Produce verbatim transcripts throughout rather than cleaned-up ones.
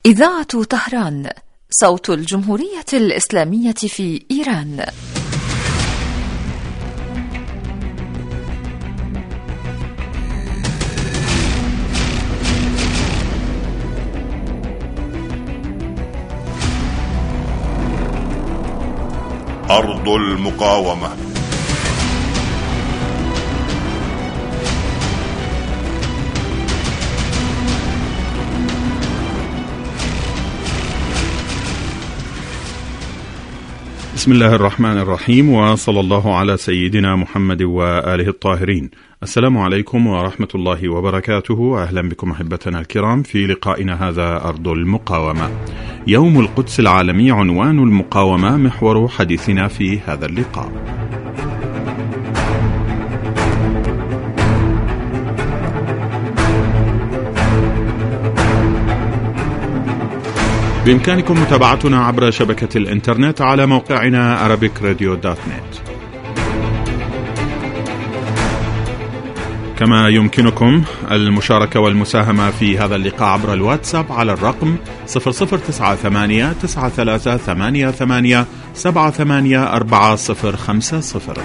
إذاعة طهران، صوت الجمهورية الإسلامية في إيران. أرض المقاومة. بسم الله الرحمن الرحيم، وصلى الله على سيدنا محمد وآله الطاهرين. السلام عليكم ورحمة الله وبركاته. أهلا بكم أحبتنا الكرام في لقائنا هذا أرض المقاومة. يوم القدس العالمي عنوان المقاومة محور حديثنا في هذا اللقاء. بإمكانكم متابعتنا عبر شبكة الإنترنت على موقعنا arabic radio dot net، كما يمكنكم المشاركة والمساهمة في هذا اللقاء عبر الواتساب على الرقم صفر صفر تسعة ثمانية تسعة ثلاثة ثمانية ثمانية سبعة ثمانية أربعة صفر خمسة صفر.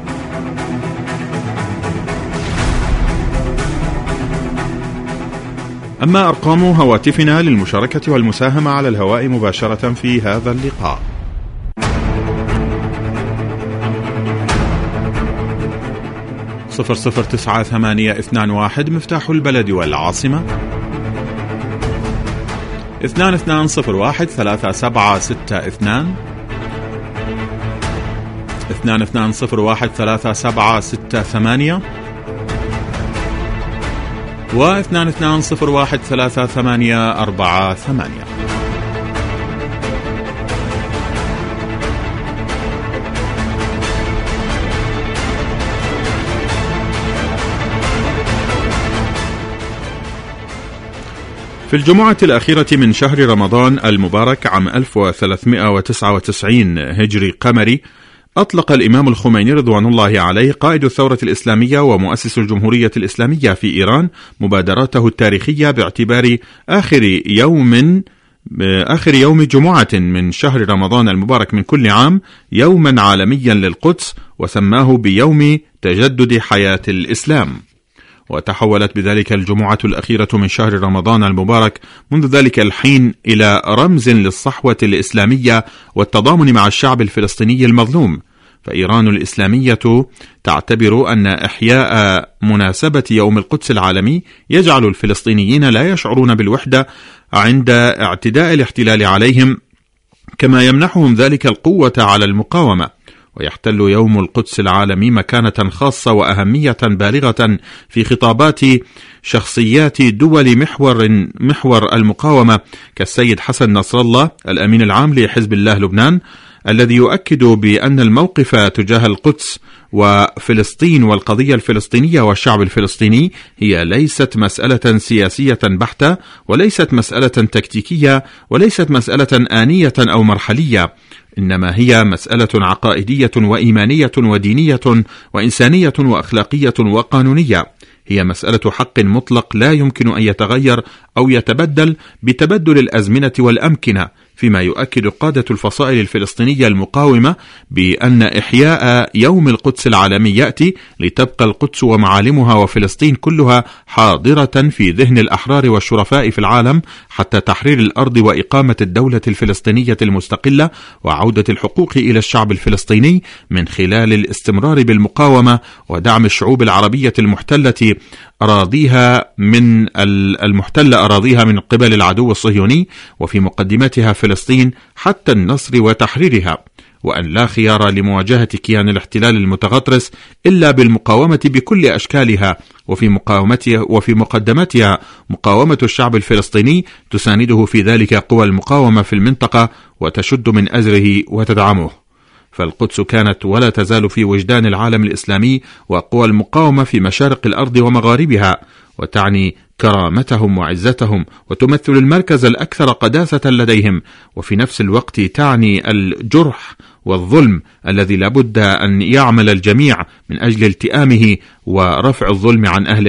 أما أرقام هواتفنا للمشاركة والمساهمة على الهواء مباشرة في هذا اللقاء: صفر صفر تسعة ثمانية اثنان واحد مفتاح البلد والعاصمة، اثنان اثنان صفر واحد ثلاثة سبعة ستة اثنان، اثنان اثنان صفر واحد ثلاثة سبعة ستة ثمانية، واثنان اثنان صفر واحد ثلاثة ثمانية أربعة ثمانية. في الجمعة الأخيرة من شهر رمضان المبارك عام ألف وثلاثمائة وتسعة وتسعين هجري قمري، أطلق الإمام الخميني رضوان الله عليه قائد الثورة الإسلامية ومؤسس الجمهورية الإسلامية في إيران مبادرته التاريخية باعتبار آخر يوم آخر يوم جمعة من شهر رمضان المبارك من كل عام يوما عالميا للقدس، وسماه بيوم تجدد حياة الإسلام. وتحولت بذلك الجمعة الأخيرة من شهر رمضان المبارك منذ ذلك الحين إلى رمز للصحوة الإسلامية والتضامن مع الشعب الفلسطيني المظلوم. فإيران الإسلامية تعتبر أن إحياء مناسبة يوم القدس العالمي يجعل الفلسطينيين لا يشعرون بالوحدة عند اعتداء الاحتلال عليهم، كما يمنحهم ذلك القوة على المقاومة. ويحتل يوم القدس العالمي مكانة خاصة وأهمية بالغة في خطابات شخصيات دول محور محور المقاومة كالسيد حسن نصر الله الأمين العام لحزب الله لبنان، الذي يؤكد بأن الموقف تجاه القدس وفلسطين والقضية الفلسطينية والشعب الفلسطيني هي ليست مسألة سياسية بحتة، وليست مسألة تكتيكية، وليست مسألة آنية أو مرحلية، إنما هي مسألة عقائدية وإيمانية ودينية وإنسانية وأخلاقية وقانونية. هي مسألة حق مطلق لا يمكن أن يتغير أو يتبدل بتبدل الأزمنة والأمكنة، فيما يؤكد قادة الفصائل الفلسطينية المقاومة بأن إحياء يوم القدس العالمي يأتي لتبقى القدس ومعالمها وفلسطين كلها حاضرة في ذهن الأحرار والشرفاء في العالم حتى تحرير الأرض وإقامة الدولة الفلسطينية المستقلة وعودة الحقوق إلى الشعب الفلسطيني من خلال الاستمرار بالمقاومة ودعم الشعوب العربية المحتلة أراضيها من المحتلة أراضيها من قبل العدو الصهيوني، وفي مقدمتها فلسطين، حتى النصر وتحريرها، وأن لا خيار لمواجهة كيان الاحتلال المتغطرس إلا بالمقاومة بكل أشكالها، وفي مقاومتها وفي مقدمتها مقاومة الشعب الفلسطيني تسانده في ذلك قوى المقاومة في المنطقة وتشد من أزره وتدعمه. فالقدس كانت ولا تزال في وجدان العالم الإسلامي وقوى المقاومة في مشارق الأرض ومغاربها، وتعني كرامتهم وعزتهم، وتمثل المركز الأكثر قداسة لديهم، وفي نفس الوقت تعني الجرح والظلم الذي لابد أن يعمل الجميع من أجل التئامه ورفع الظلم عن أهله.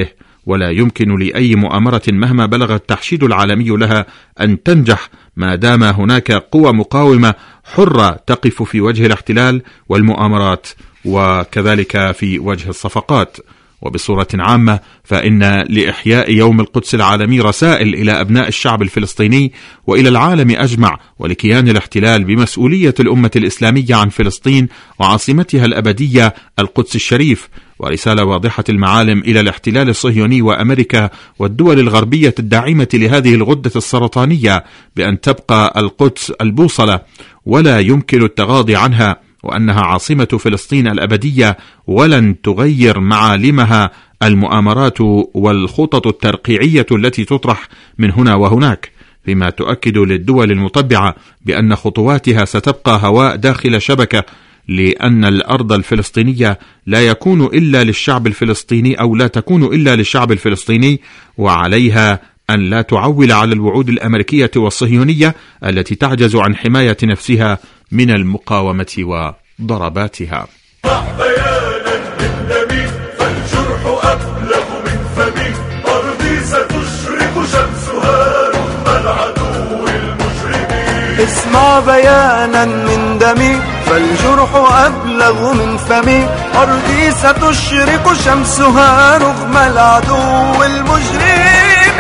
ولا يمكن لأي مؤامرة مهما بلغ التحشيد العالمي لها أن تنجح ما دام هناك قوى مقاومة حرة تقف في وجه الاحتلال والمؤامرات وكذلك في وجه الصفقات. وبصورة عامة فإن لإحياء يوم القدس العالمي رسائل إلى أبناء الشعب الفلسطيني وإلى العالم أجمع ولكيان الاحتلال بمسؤولية الأمة الإسلامية عن فلسطين وعاصمتها الأبدية القدس الشريف، ورسالة واضحة المعالم إلى الاحتلال الصهيوني وأمريكا والدول الغربية الداعمة لهذه الغدة السرطانية بأن تبقى القدس البوصلة ولا يمكن التغاضي عنها، وأنها عاصمة فلسطين الأبدية ولن تغير معالمها المؤامرات والخطط الترقيعية التي تطرح من هنا وهناك، فيما تؤكد للدول المطبعة بأن خطواتها ستبقى هواء داخل شبكة، لأن الأرض الفلسطينية لا يكون إلا للشعب الفلسطيني أو لا تكون إلا للشعب الفلسطيني، وعليها أن لا تعول على الوعود الأمريكية والصهيونية التي تعجز عن حماية نفسها من المقاومة وضرباتها. بيانا من دمي فالجرح أبلغ من فمي، أرضي ستشرق شمسها رغم العدو المجرمين. اسمع بيانا من دمي فالجرح أبلغ من فمي، أرضي ستشرق شمسها رغم العدو المجرمين.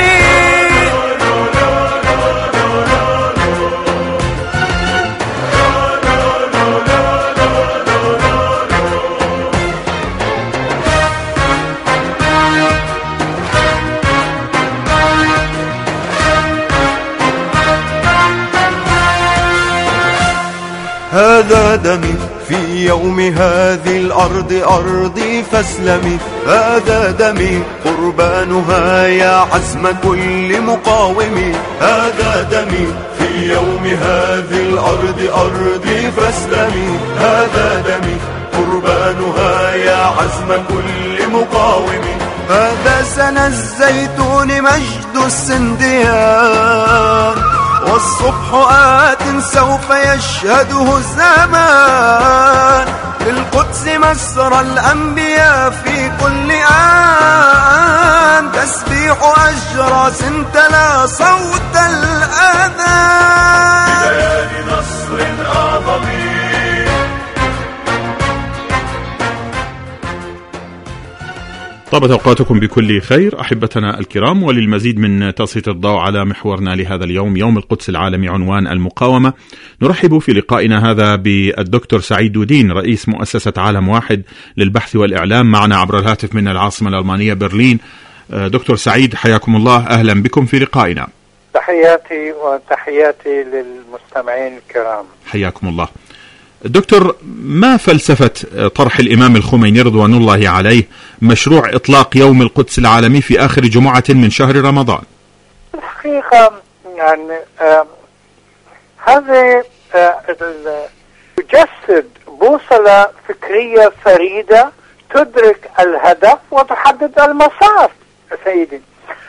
هذا دمي في يوم هذه الأرض أرضي فاسلمي، هذا دمي قربانها يا عزم كل مقاوم، هذا دمي في يوم هذه الأرض أرضي فاسلمي، هذا دمي قربانها يا عزم كل مقاوم. هذا سنى الزيتون مجد السنديان، والصبح آت سوف يشهده الزمان، للقدس مسرى الأنبياء في كل آن، تسبيح أجراس تلا صوت الأذان ببيان نصر أعظم. طابت أوقاتكم بكل خير أحبتنا الكرام، وللمزيد من تسليط الضوء على محورنا لهذا اليوم يوم القدس العالمي عنوان المقاومة، نرحب في لقائنا هذا بالدكتور سعيد دودين رئيس مؤسسة عالم واحد للبحث والإعلام معنا عبر الهاتف من العاصمة الألمانية برلين. دكتور سعيد حياكم الله، أهلا بكم في لقائنا. تحياتي وتحياتي للمستمعين الكرام. حياكم الله. دكتور، ما فلسفة طرح الإمام الخميني رضوان الله عليه مشروع إطلاق يوم القدس العالمي في آخر جمعة من شهر رمضان؟ الحقيقة يعني آه هذا آه يجسد بوصلة فكرية فريدة تدرك الهدف وتحدد المسار. سيدي،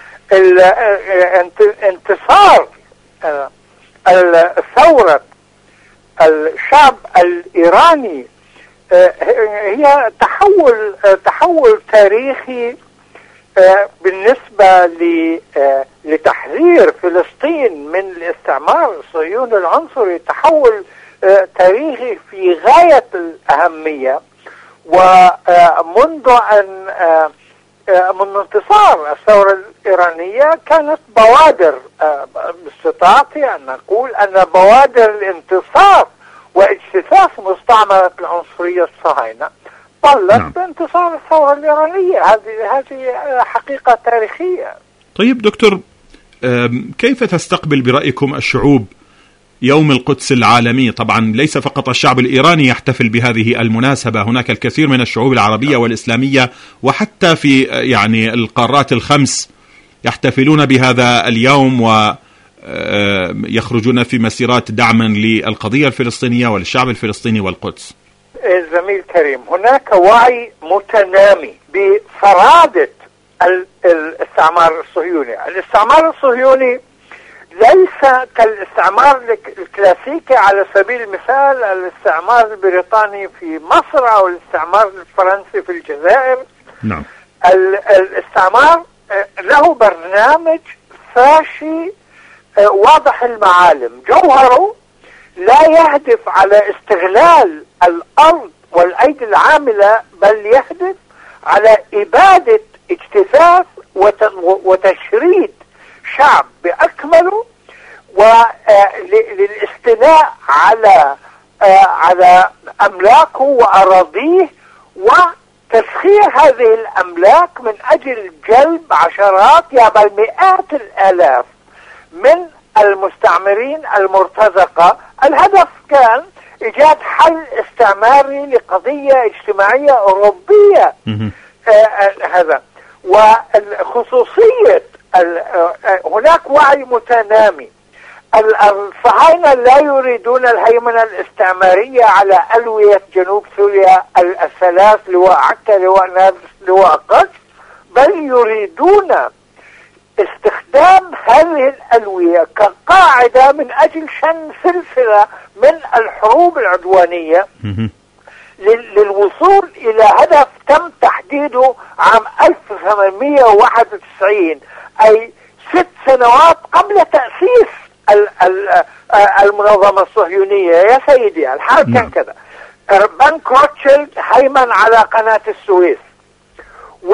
انتصار آه الثورة الشعب الإيراني هي تحول تحول تاريخي بالنسبة لتحرير فلسطين من الاستعمار الصهيوني العنصري، تحول تاريخي في غاية الأهمية. ومنذ أن من انتصار الثورة الإيرانية كانت بوادر، باستطاعتي أن نقول أن بوادر الانتصار واجتثاث مستعمرة العنصرية الصهاينة طلت نعم. بانتصار الثورة الإيرانية. هذه هذه حقيقة تاريخية. طيب دكتور، كيف تستقبل برأيكم الشعوب يوم القدس العالمي؟ طبعا ليس فقط الشعب الإيراني يحتفل بهذه المناسبة، هناك الكثير من الشعوب العربية والإسلامية وحتى في يعني القارات الخمس يحتفلون بهذا اليوم ويخرجون في مسيرات دعما للقضية الفلسطينية والشعب الفلسطيني والقدس. زميل كريم، هناك وعي متنامي بفرادة الاستعمار الصهيوني. الاستعمار الصهيوني ليس كالاستعمار الكلاسيكي، على سبيل المثال الاستعمار البريطاني في مصر أو الاستعمار الفرنسي في الجزائر. نعم. الاستعمار له برنامج فاشي واضح المعالم. جوهره لا يهدف على استغلال الأرض والأيدي العاملة، بل يهدف على إبادة اجتثاث وتشريد شعب بأكمله، وللاستيلاء على على أملاكه وأراضيه، وتسخير هذه الأملاك من أجل جلب عشرات يا بل مئات الآلاف من المستعمرين المرتزقة. الهدف كان إيجاد حل استعماري لقضية اجتماعية أوروبية. آه هذا وخصوصية هناك وعي متنامي. الصهاينة لا يريدون الهيمنة الاستعمارية على ألوية جنوب سوريا الثلاث، لواء عكا، لواء نابلس، لواء قدس، بل يريدون استخدام هذه الألوية كقاعدة من أجل شن سلسلة من الحروب العدوانية للوصول إلى هدف تم تحديده عام ألف وثمانمئة وواحد وتسعين، أي ست سنوات قبل تأسيس المنظمة الصهيونية. يا سيدي الحال كان كذا. بنك روتشيلد هيمن على قناة السويس، و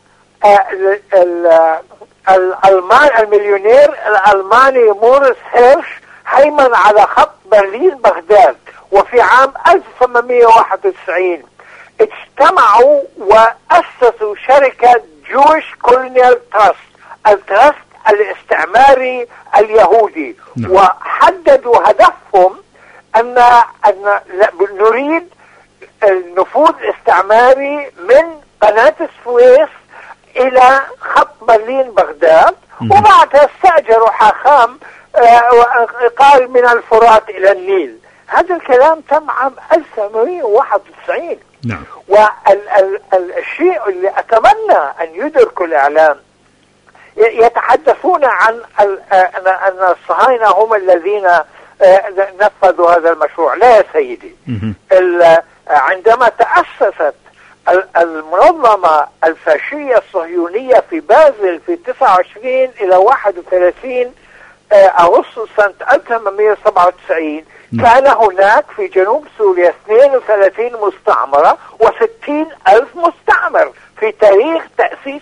الألمان المليونير الألماني موريس هيرش هيمن على خط برلين بغداد. وفي عام ألف وثمانمئة وواحد وتسعين اجتمعوا وأسسوا شركة جويش كولونيال تراست، التراست الاستعماري اليهودي. نعم. وحددوا هدفهم أن أن نريد النفوذ الاستعماري من قناة السويس إلى خط برلين بغداد، وبعدها استأجروا حاخام قال من الفرات إلى النيل. هذا الكلام تم عام ألف وثمانمئة وواحد وتسعين. نعم. والشيء اللي أتمنى أن يدركه الإعلام، يتحدثون عن أن الصهاينة هم الذين نفذوا هذا المشروع. لا يا سيدي، عندما تأسست المنظمة الفاشية الصهيونية في بازل في تسعة وعشرين إلى واحد وثلاثين أغسطس سنة ألف وثمانمئة وسبعة وتسعين، كان هناك في جنوب سوريا اثنين وثلاثين مستعمرة وستين ألف مستعمر. في تاريخ تأسيس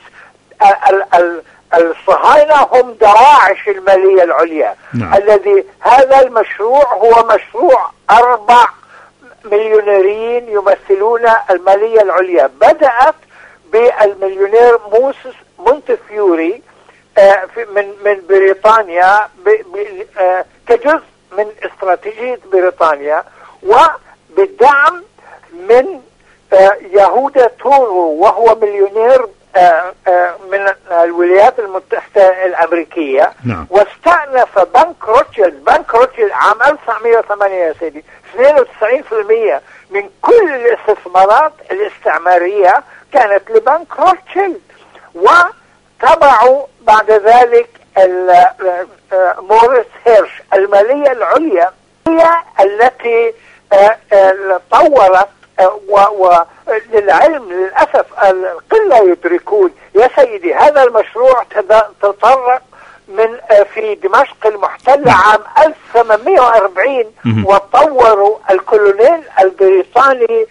الصهاينة هم دواعش المالية العليا. نعم. الذي هذا المشروع هو مشروع أربع مليونيرين يمثلون المالية العليا. بدأت بالمليونير موسس مونتفيوري من من بريطانيا كجزء من استراتيجية بريطانيا، وبالدعم من يهودا تورو وهو مليونير من الولايات المتحدة الأمريكية. نعم. واستأنف بنك روتشيلد. بنك روتشيلد عام ألف وتسعمئة وثمانية يا سيدي اثنين وتسعين بالمئة من كل الاستثمارات الاستعمارية كانت لبنك روتشيلد، وتبعوا بعد ذلك موريس هيرش. المالية العليا هي التي طورت، وللعلم للأسف القلة يدركون يا سيدي هذا المشروع تطرق من في دمشق المحتلة عام ألف وثمانمئة وأربعين، وطوروا الكولونيل البريطاني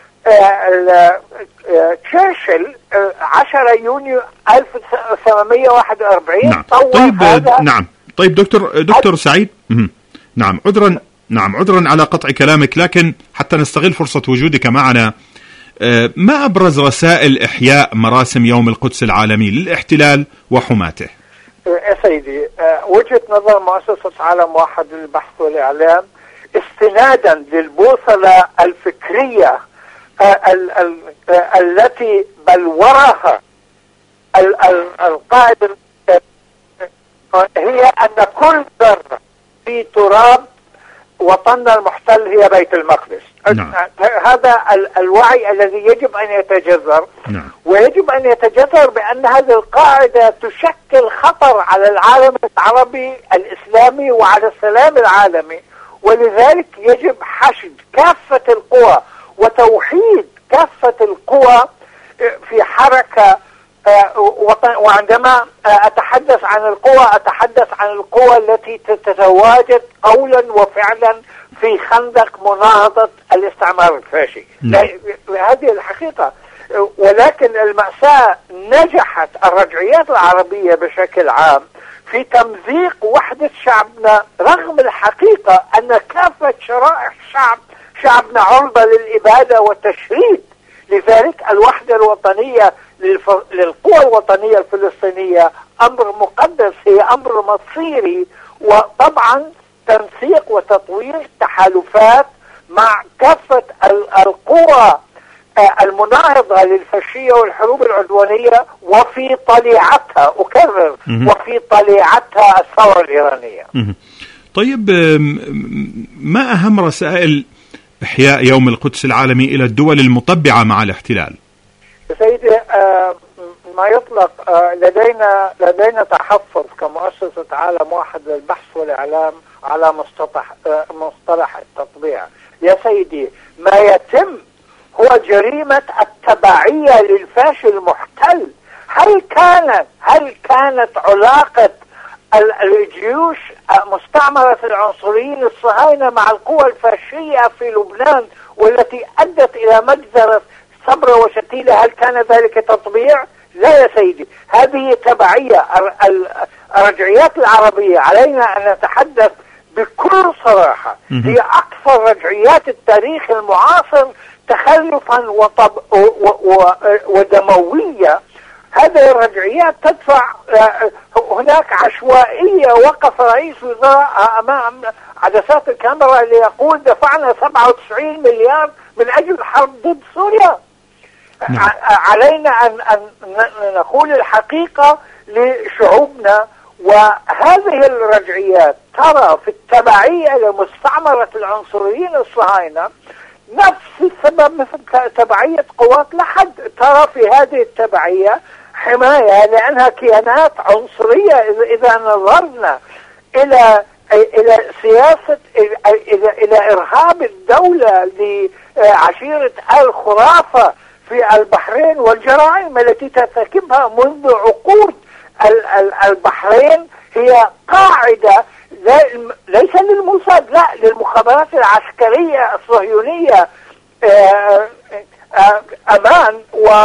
تشرشل عشرة يونيو ألف وثمانمئة وواحد وأربعين. نعم. طيب هذا. نعم طيب دكتور دكتور سعيد. نعم عذرا نعم عذرا على قطع كلامك، لكن حتى نستغل فرصة وجودك معنا، ما أبرز رسائل إحياء مراسم يوم القدس العالمي للاحتلال وحماته؟ يا سيدي، وجهة نظر مؤسسة عالم واحد للبحث والإعلام استنادا للبوصلة الفكرية ال ال التي بلورها القائد هي أن كل ذرة في تراب وطننا المحتل هي بيت المقدس. نعم. هذا الوعي الذي يجب أن يتجذر. نعم. ويجب أن يتجذر بأن هذه القاعدة تشكل خطر على العالم العربي الإسلامي وعلى السلام العالمي، ولذلك يجب حشد كافة القوى وتوحيد كافة القوى في حركة وعندما أتحدث عن القوى أتحدث عن القوى التي تتواجد قولا وفعلا في خندق مناهضة الاستعمار الفاشي. هذه الحقيقة. ولكن المأساة نجحت الرجعيات العربية بشكل عام في تمزيق وحدة شعبنا، رغم الحقيقة أن كافة شرائح شعب شعبنا عرضة للإبادة والتشريد. لذلك الوحدة الوطنية للف... للقوى الوطنية الفلسطينية أمر مقدس، هي أمر مصيري. وطبعا تنسيق وتطوير تحالفات مع كافة القوى المناهضة للفاشية والحروب العدوانية، وفي طليعتها أكرر وفي طليعتها الثورة الإيرانية. طيب، ما أهم رسائل إحياء يوم القدس العالمي إلى الدول المطبعة مع الاحتلال؟ سيدي، ما يطلق لدينا لدينا تحفظ كمؤسسة عالم واحد للبحث والإعلام على مصطلح مصطلح التطبيع. يا سيدي، ما يتم هو جريمة التبعية للفاشي المحتل. هل كانت هل كانت علاقة الجيوش مستعمرة العنصريين الصهاينة مع القوى الفاشية في لبنان والتي أدت إلى مجزرة صبرا وشتيلة، هل كان ذلك تطبيع؟ لا يا سيدي، هذه تبعية. الرجعيات العربية علينا أن نتحدث بكل صراحة، هي أكثر رجعيات التاريخ المعاصر تخلفا وطب و و ودموية. هذه الرجعيات تدفع. هناك عشوائية. وقف رئيس وزراء أمام عدسات الكاميرا اللي يقول دفعنا سبعة وتسعين مليار من أجل الحرب ضد سوريا. نعم. علينا أن, أن نقول الحقيقة لشعوبنا. وهذه الرجعيات ترى في التبعية لمستعمرة العنصريين الصهاينة نفس السبب مثل تبعية قوات لحد. ترى في هذه التبعية حماية لأنها كيانات عنصرية. إذا نظرنا إلى إلى سياسة إلى إلى إرهاب الدولة لعشيرة آل خرافة في البحرين والجرائم التي ترتكبها منذ عقود. البحرين هي قاعدة ليس للموساد، لا، للمخابرات العسكرية الصهيونية أمان.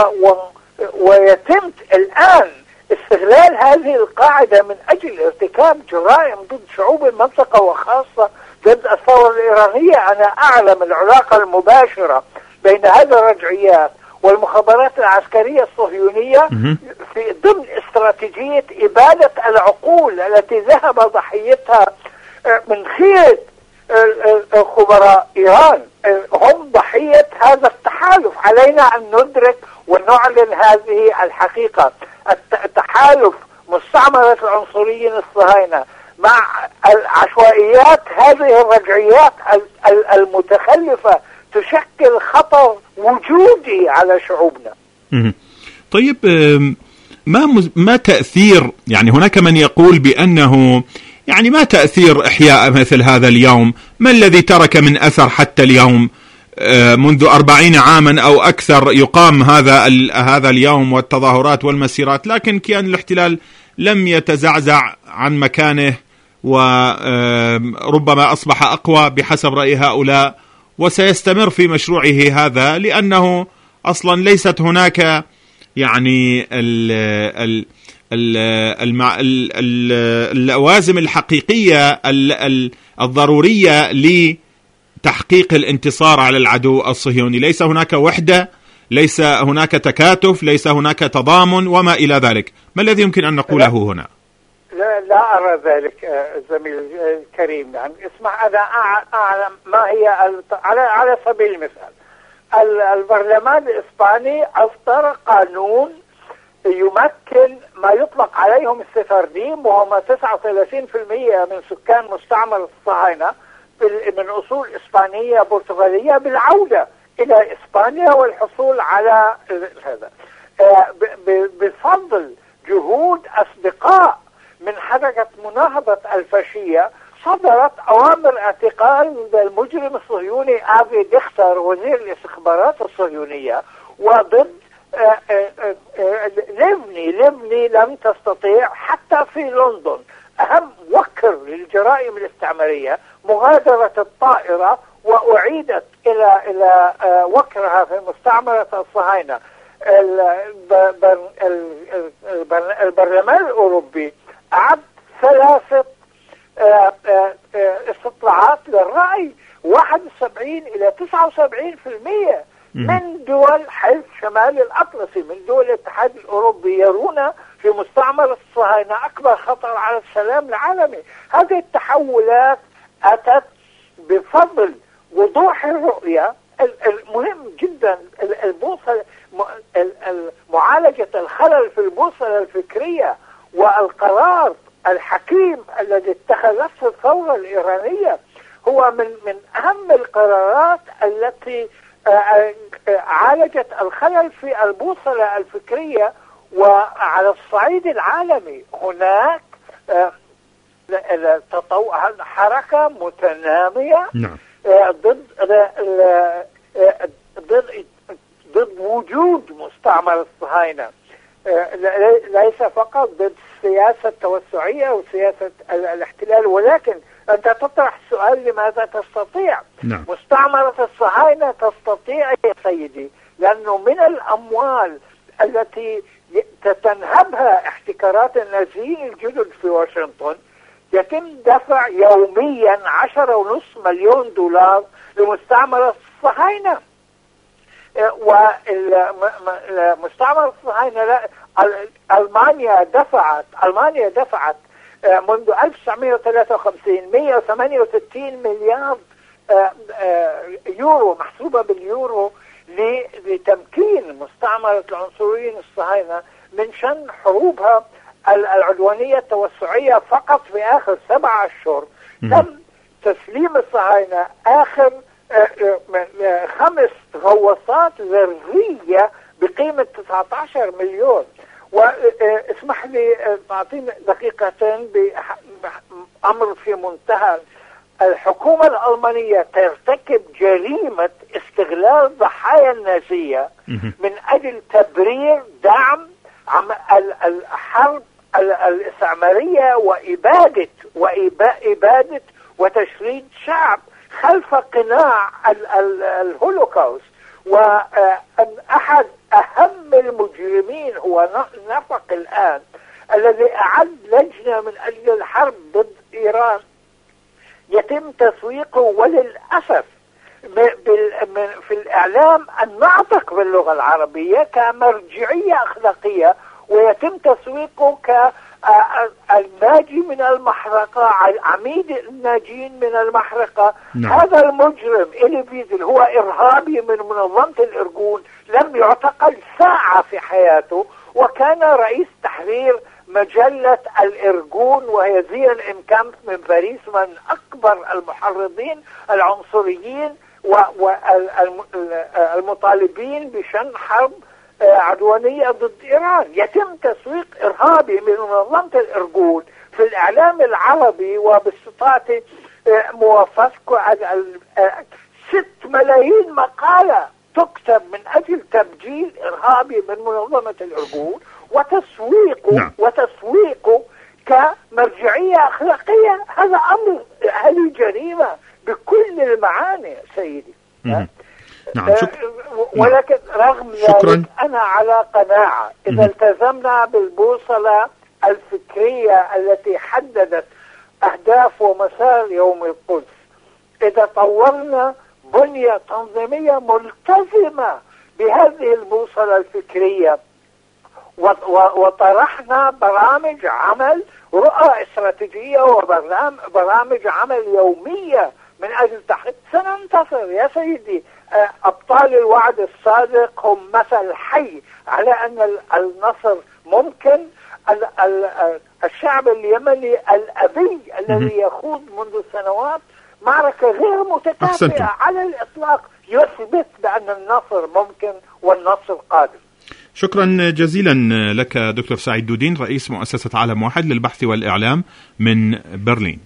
ويتم الآن استغلال هذه القاعدة من أجل ارتكاب جرائم ضد شعوب المنطقة وخاصة ضد الثورة الإيرانية. أنا أعلم العلاقة المباشرة بين هذه الرجعيات والمخابرات العسكرية الصهيونية في ضمن استراتيجية إبادة العقول التي ذهب ضحيتها من خير خبراء إيران. هم ضحية هذا التحالف. علينا أن ندرك ونعلن هذه الحقيقة. التحالف مستعمرة العنصريين الصهاينة مع العشوائيات هذه الرجعيات المتخلفة تشكل خطر وجودي على شعوبنا. طيب، ما ما تأثير، يعني هناك من يقول بأنه يعني ما تأثير إحياء مثل هذا اليوم؟ ما الذي ترك من أثر حتى اليوم؟ منذ أربعين عاما أو أكثر يقام هذا هذا اليوم والتظاهرات والمسيرات، لكن كيان الاحتلال لم يتزعزع عن مكانه، وربما أصبح أقوى بحسب رأي هؤلاء، وسيستمر في مشروعه هذا، لأنه أصلا ليست هناك يعني ال ال اللوازم الحقيقية الضرورية لتحقيق الانتصار على العدو الصهيوني. ليس هناك وحدة، ليس هناك تكاتف، ليس هناك تضامن وما إلى ذلك. ما الذي يمكن أن نقوله هنا؟ لا, لا أرى ذلك زميل الكريم. يعني اسمع، أنا أعلم ما هي على على سبيل المثال البرلمان الإسباني أصدر قانون يمكن ما يطلق عليهم السفارديم، وهم تسعة وثلاثين بالمئة من سكان مستعمرة الصهاينة من أصول إسبانية برتغالية، بالعودة إلى إسبانيا والحصول على هذا بفضل جهود أصدقاء من حركة مناهضة الفاشية. صدرت أوامر اعتقال المجرم الصهيوني آفي ديختر وزير الاستخبارات الصهيونية، وضد ليفني ليفني لم تستطيع حتى في لندن، أهم وكر للجرائم الاستعمارية، مغادرة الطائرة وأعيدت إلى إلى وكرها في مستعمرة الصهاينة. البرلمان الأوروبي أعد ثلاثة استطلاعات للرأي، واحد وسبعين إلى تسعة وسبعين بالمئة من دول حلف شمال الأطلسي، من دول الاتحاد الأوروبي، يرون في مستعمرة الصهاينة أكبر خطر على السلام العالمي. هذه التحولات أتت بفضل وضوح الرؤية. المهم جدا البوصلة، معالجة الخلل في البوصلة الفكرية، والقرار الحكيم الذي اتخذته الثورة الإيرانية هو من من أهم القرارات التي عالجت الخلل في البوصلة الفكرية. وعلى الصعيد العالمي هناك حركة متنامية ضد ضد ضد وجود مستعمر الصهاينة، ليس فقط ضد السياسة التوسعية وسياسة الاحتلال، ولكن أنت تطرح السؤال لماذا تستطيع؟ نعم. مستعمرة الصهاينة تستطيع يا سيدي، لأنه من الأموال التي تتنهبها احتكارات النازيين الجدد في واشنطن يتم دفع يوميا عشرة ونص مليون دولار لمستعمرة الصهاينة. ومستعمرة الصهاينة ألمانيا دفعت ألمانيا دفعت منذ ألف وتسعمئة وثلاثة وخمسين مئة وثمانية وستين مليار يورو محسوبة باليورو لتمكين مستعمرة العنصريين الصهاينة من شن حروبها العدوانية التوسعية. فقط في آخر سبعة أشهر تم تسليم الصهاينة آخر خمس غواصات ذرية بقيمة تسعة عشر مليون. واسمح لي أعطيني دقيقتين بأمر في منتهى. الحكومة الألمانية ترتكب جريمة استغلال ضحايا النازية من أجل تبرير دعم الحرب الاستعمارية وإبادة وإبادة وتشريد شعب خلف قناع الهولوكوست. وأحد أهم المجرمين هو نفق الآن الذي أعد لجنة من أجل الحرب ضد إيران يتم تسويقه وللأسف في الإعلام الناطق باللغة العربية كمرجعية أخلاقية، ويتم تسويقه كالناجي من المحرقة، عميد الناجين من المحرقة. نعم. هذا المجرم إلي ويزل هو إرهابي من منظمة الإرجون، لم يعتقل ساعة في حياته، وكان رئيس تحرير مجلة الإرجون وهي زين إمكان من باريس، من أكبر المحرضين العنصريين والمطالبين بشن حرب عدوانية ضد إيران. يتم تسويق إرهابي من منظمة الإرجون في الإعلام العربي وباستطاعة موافقة ست ملايين مقالة تكتب من أجل تبجيل إرهابي من منظمة الإرجون وتسويقه نعم. وتسويقه كمرجعية أخلاقية. هذا أمر، هذه جريمة بكل المعاني سيدي. نعم. شك... ولكن رغم ذلك أنا على قناعة إذا التزمنا بالبوصلة الفكرية التي حددت أهداف ومسار يوم القدس، إذا طورنا بنية تنظيمية ملتزمة بهذه البوصلة الفكرية وطرحنا برامج عمل، رؤى استراتيجية وبرامج عمل يومية من أجل تحقيق، سننتصر يا سيدي. أبطال الوعد الصادق هم مثل حي على أن النصر ممكن. الشعب اليمني الأبي الذي يخوض منذ سنوات معركة غير متكافئة على الإطلاق يثبت بأن النصر ممكن والنصر قادم. شكرا جزيلا لك دكتور سعيد دودين، رئيس مؤسسة عالم واحد للبحث والإعلام من برلين.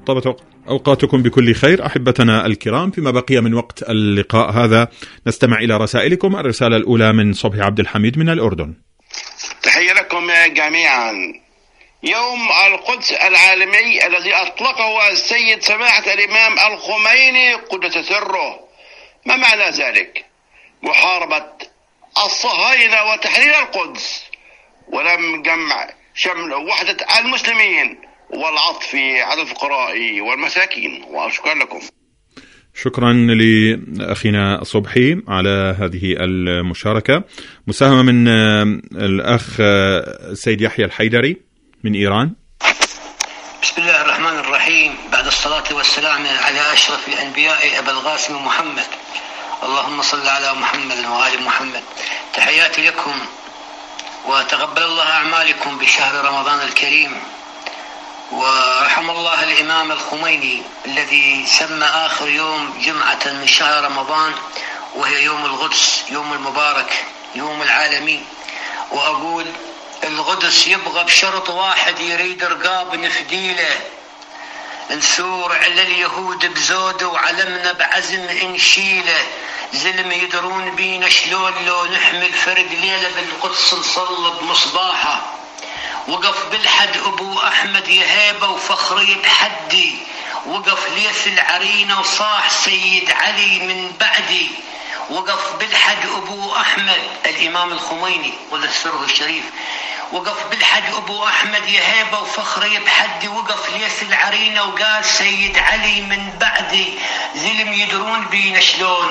طابت أوقاتكم بكل خير أحبتنا الكرام. فيما بقي من وقت اللقاء هذا نستمع إلى رسائلكم. الرسالة الأولى من صبحي عبد الحميد من الأردن. تحية لكم جميعا. يوم القدس العالمي الذي أطلقه السيد سماحة الإمام الخميني قدس سره، ما معنى ذلك؟ محاربة الصهاينة وتحرير القدس، ولم جمع شمل وحدة المسلمين والعطف على الفقراء والمساكين. وشكرا لكم. شكرا لأخينا صبحي على هذه المشاركة. مساهمة من الأخ سيد يحيى الحيدري من إيران. بسم الله الرحمن الرحيم. بعد الصلاة والسلام على أشرف الأنبياء أبا القاسم محمد، اللهم صل على محمد وآل محمد. تحياتي لكم وتقبل الله أعمالكم بشهر رمضان الكريم، ورحم الله الإمام الخميني الذي سمى آخر يوم جمعة من شهر رمضان وهي يوم القدس، يوم المبارك، يوم العالمي. وأقول القدس يبغى بشرط واحد، يريد رقاب نفديله، نثور على اليهود بزود وعلمنا بعزم انشيله، زلم يدرون بينا شلون لو نحمل فرد ليلة بالقدس نصلب مصباحه. وقف بالحد أبو أحمد يهيبة وفخر يتحدي، وقف ليث العرينة وصاح سيد علي من بعدي. وقف بالحد أبو أحمد الإمام الخميني قدس سره الشريف، وقف بالحد أبو أحمد يهيبة وفخر يتحدي، وقف ليث العرينة وقال سيد علي من بعدي، زلم يدرون بينا شلون.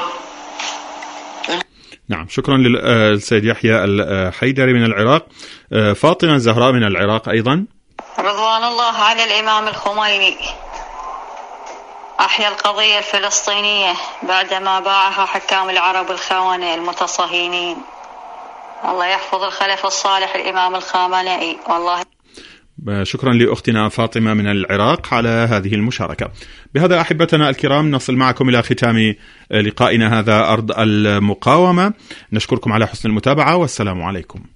نعم، شكرا للسيد يحيى الحيدري من العراق. فاطمة الزهراء من العراق أيضا. رضوان الله على الإمام الخميني، أحيا القضية الفلسطينية بعدما باعها حكام العرب الخونة المتصهينين. الله يحفظ الخلف الصالح الإمام الخامنئي. والله شكرا لأختنا فاطمة من العراق على هذه المشاركة. بهذا أحبتنا الكرام نصل معكم إلى ختام لقائنا هذا أرض المقاومة. نشكركم على حسن المتابعة والسلام عليكم.